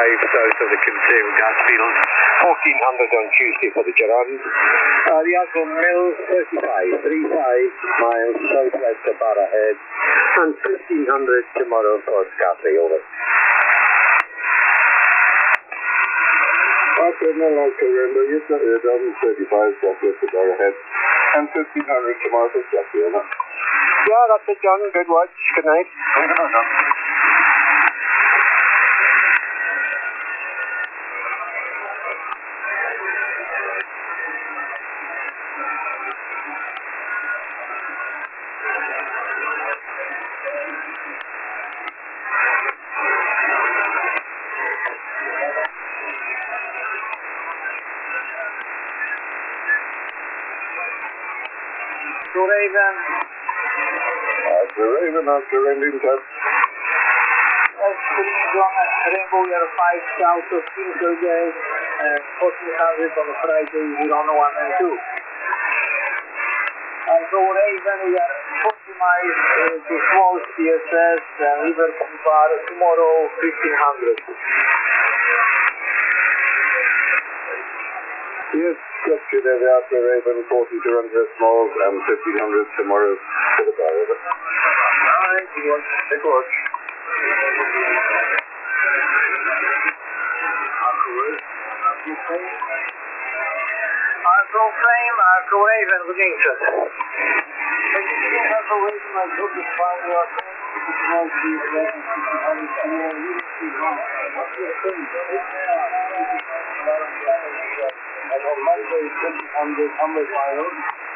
south of the concealed gas field. 1400 on Tuesday for the Gironde. The Oswald Mill, 35 miles southwest of Barrowhead. And 1500 tomorrow for Scotland, over. Okay, no, okay, remember, yes, 35 southwest of Barrowhead. And 1500 tomorrow for Scotland, over. Yeah, that's it, John. Good watch. Good night. To Raven. Raven, after landing test. John, Rainbow, we are 5 south of Kingsgate, 1400 on Friday, 01 and 2. And so Raven, we are 40 miles to small CSS, Liverpool Bar, tomorrow 1500. Yes, copy there, the after Raven, 40 to run to small, and 1500 tomorrow for the bar, over. Alright, good watch. Take watch. Arco Frame, Arco Raven, good evening, sir. Arco Raven, my group is fine, you are saying? And on Monday, 2000, Humber Fire.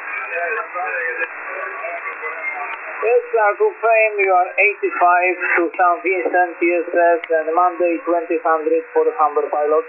Yes, Arco Frame, you are 85 to St. Vincent, TSS, and Monday 2000 for the Humber pilot.